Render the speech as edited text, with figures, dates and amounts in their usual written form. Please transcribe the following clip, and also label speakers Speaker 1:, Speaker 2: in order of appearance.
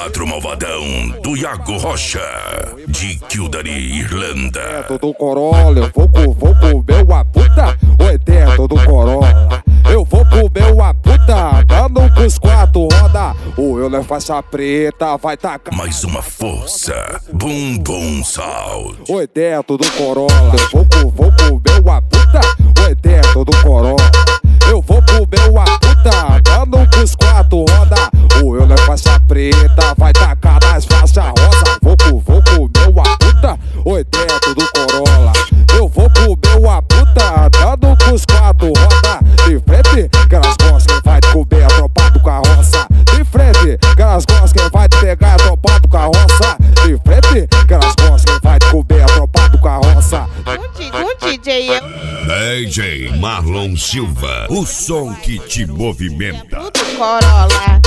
Speaker 1: quadro malvadão do Iago Rocha, de Kildare, Irlanda.
Speaker 2: Do Corolla, eu vou comer uma puta. Oi, teto do Corolla, eu vou comer uma puta. Dando pros quatro roda, o eu é faixa preta, vai tacar
Speaker 1: Mais uma força, Bum Bum Sound.
Speaker 2: Oi, teto do Corolla, eu vou comer uma puta. Oi, teto do Corolla, eu vou comer uma puta. Dando pros quatro roda, o eu é faixa preta, vai tacar nas faixas rosa. Vou comer uma puta. Oi, teto do Corolla, eu vou comer uma puta. Dando pros quatro roda, de frente, que elas gostam, quem vai comer a tropa do carroça. De frente, que elas gostam, quem vai pegar a tropa do carroça. De frente, que elas gostam, quem vai comer a tropa do carroça.
Speaker 1: DJ Marlon Silva, o som que te movimenta.
Speaker 3: Tudo Corolla.